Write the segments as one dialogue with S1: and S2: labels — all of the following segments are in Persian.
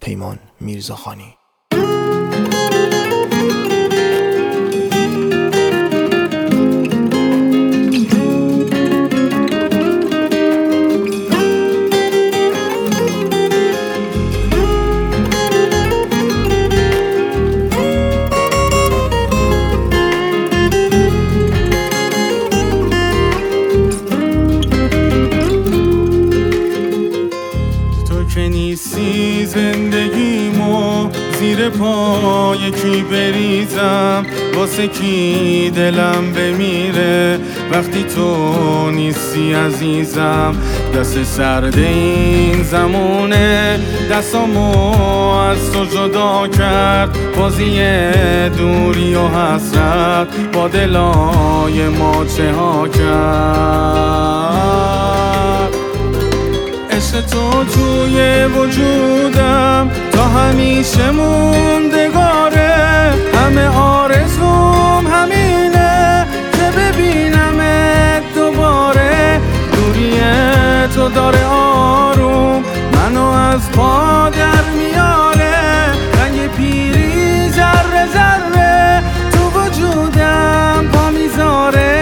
S1: پیمان میرزاخانی.
S2: نیستی زندگیمو زیر پای کی بریزم، واسه کی دلم بمیره وقتی تو نیستی عزیزم. دست سرد این زمونه دستامو از تو جدا کرد، بازی دوری و حسرت با دلای ما چه ها کرد. عشق تو توی وجودم تا همیشه موندگاره، همه آرزوم همینه که ببینمت دوباره. دوری تو داره آروم منو از پا در میاره، رنگ پیری ذره ذره تو وجودم پا میذاره.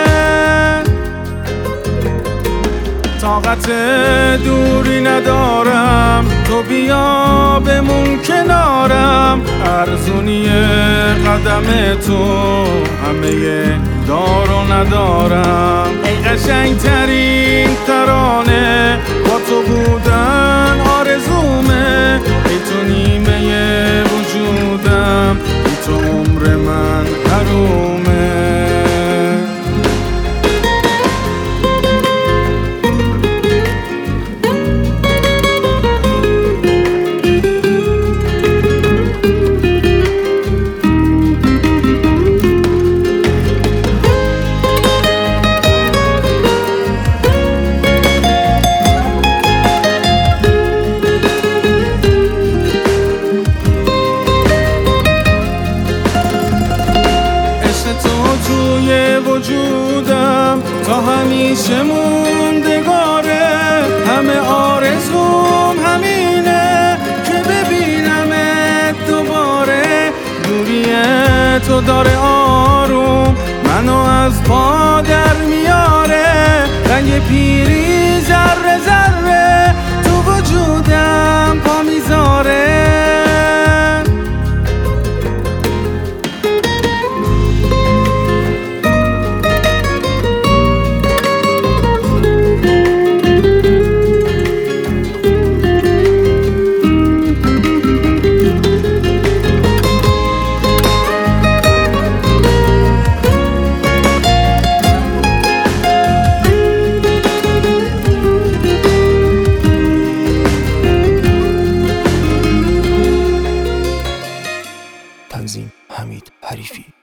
S2: طاقت دوری ندارم، تو بیا بمون کنارم. ارزونی قدم تو همه دار و ندارم. ای قشنگ ترین ترانه با تو بودن آرزومه. ای تو نیمه وجودم، ای تو عمر من حرومه. وجودم تا همیشه موندگاره، همه آرزوم همینه که ببینمت دوباره. دوری تو داره آروم منو از پا در میاره، رنگ پیری ذره ذره تو وجودم پا میذاره.
S1: تنظیم حمید حریفی.